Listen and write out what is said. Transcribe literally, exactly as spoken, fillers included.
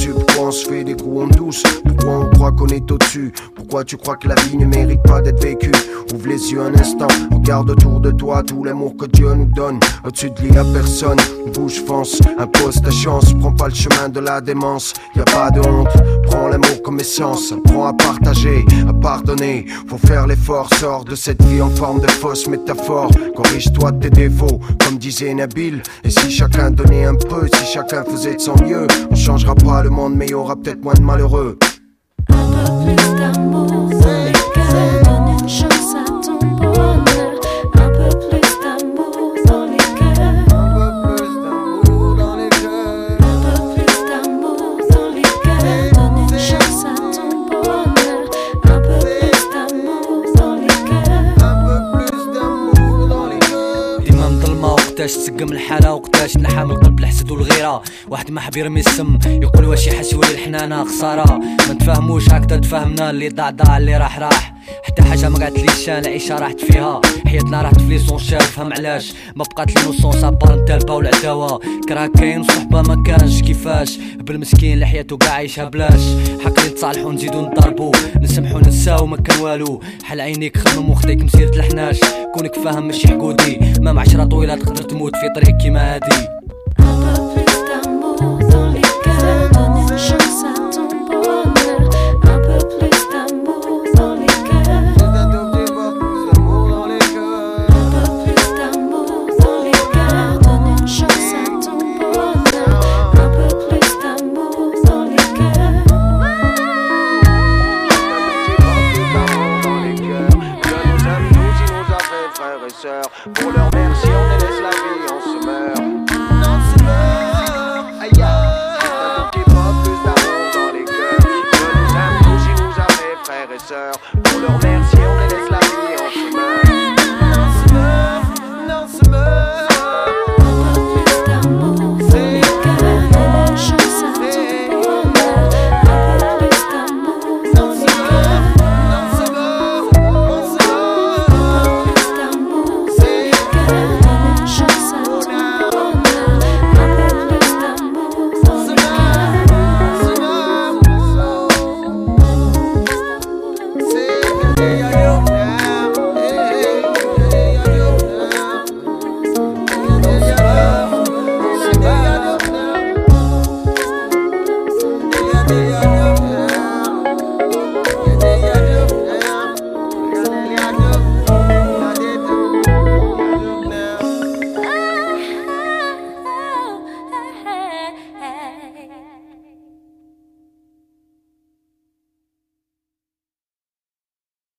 dessus? Pourquoi on se fait des coups en douce? Pourquoi on croit qu'on est au-dessus? Pourquoi tu crois que la vie ne mérite pas d'être vécue? Ouvre les yeux un instant, regarde autour de toi tout l'amour que Dieu nous donne. Au-dessus de lui y'a personne, bouge, fonce, impose ta chance. Prends pas le chemin de la démence, y a pas de honte. Prends l'amour comme essence, apprends à partager, à pardonner. Faut faire l'effort, sors de cette vie en forme de fausse métaphore. Corrige-toi de tes défauts, comme disait Nabil. Et si chacun donnait un peu, si chacun faisait de son mieux, on changera pas le monde mais y aura peut-être moins de malheureux. Un peu plus d'amour dans les cœurs, donne une chance à ton bonheur. Un peu plus d'amour dans les cœurs, un peu plus d'amour dans les cœurs, un peu plus d'amour dans les cœurs, donne une chance à ton bonheur. Un peu plus d'amour dans les cœurs, un peu plus d'amour dans les cœurs. ديما مظلمة وقتاش تسقم الحالة وقتاش نلحم القلب الحسد والغيرة. واحد ما حب يرمي السم يقول واش يحسوا لي الحنانة خسارة. ما نتفاهموش هكذا تفاهمنا اللي ضاع ضاع اللي راح راح. حتى حاجة ما قعدتليش انا عيشة راحت فيها. حياتنا راحت في ليسون شاف فهم علاش ما بقات لينوسون صابار نتا البا والعداوة. كرا كاين وصحبة ما كانش كيفاش بالمسكين اللي حياتو قاع عايشها بلاش. حق لي نتصالحو نزيدو نضربو نسمحو ننساو ما كان والو. حل عينيك خمم وخديك مسيرة الحناش كونك فاهم ماشي حقودي. ما معشرة طويلة تقدر تموت في طريق كيما هادي.